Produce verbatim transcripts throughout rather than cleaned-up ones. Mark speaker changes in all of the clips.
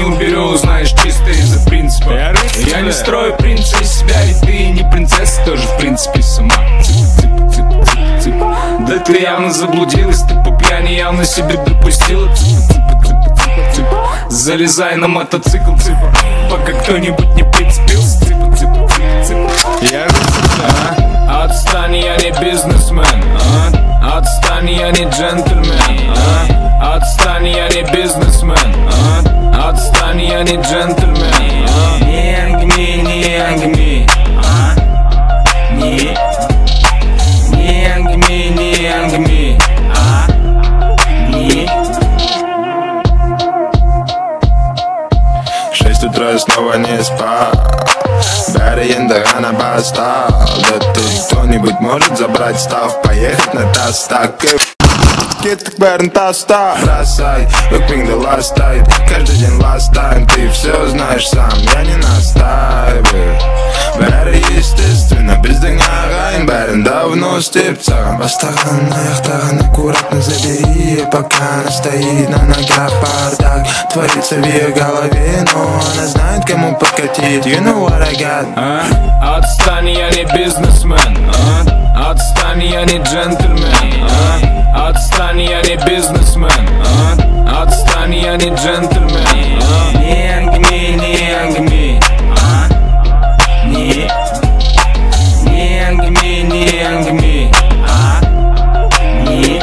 Speaker 1: уберу, знаешь, чисто из-за принципа. Я не строю принца из себя, и ты не принцесса тоже, в принципе, сама. Цып, цып, цып, цып. Да ты явно заблудилась, ты по пьяни явно себе допустила. Цып, цып, цып, цып, цып. Залезай на мотоцикл, цыпа, пока кто-нибудь не прицепился. Цып, цып, цып, цып. Я а? Отстань, я не бизнесмен, а? Отстань, я не джентльмен, а? Отстань, я не бизнесмен, а? Отстань, я не джентльмен, а? Не ангми, не ангми, а? Не, не ангми, не ангми, а? Не.
Speaker 2: Шесть утра я снова не спал, бәрі енді ғана басталды. Тут кто-нибудь может забрать став, поехать на тастак. Кеттік бәрін таста, бросай, өкпеңді ластайды. Каждый день ластаем, ты все знаешь сам, я не настаиваю. Бәрі естественно, біздің ағайын бәрін давно істеп саған. Бастаған аяқтаған аккуратно забери, пока она стоит на ногах. Бардак творится в ее голове, но она знает, кому подкатить. You know what I got.
Speaker 1: а? Отстань, я не бизнесмен, а? Отстань, я не джентльмен, а? Отстань, я не бизнесмен, а? Отстань, я не джентльмен, а? Не ангми, не ангми, а? Не, не ангми, не ангми, а? Не.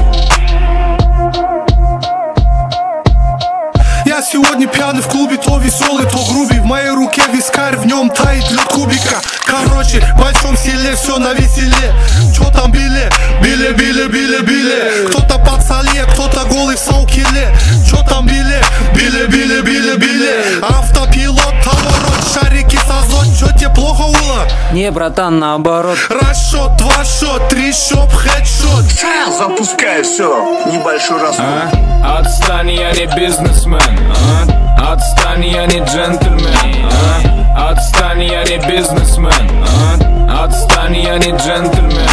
Speaker 3: Я сегодня пьяный в клубе, то веселый, то грубый. В моей руке вискарь, в нем тает лед кубика. Короче, в большом селе все на веселе. Чё там били? Били, били, били, били. Кто-то под соле, кто-то голый в саукеле. Чё там били? Били, били, били, били. Автопилот, поворот, шарики с азот. Чё тебе плохо было?
Speaker 4: Не, братан, наоборот.
Speaker 3: Расшот, два шот, три шоп, хедшот.
Speaker 5: Запускай все, небольшой раз.
Speaker 1: а? Отстань, я не бизнесмен, а? Отстань, я не джентльмен, а? Отстань, я не бизнесмен, а? Отстань, я не джентльмен,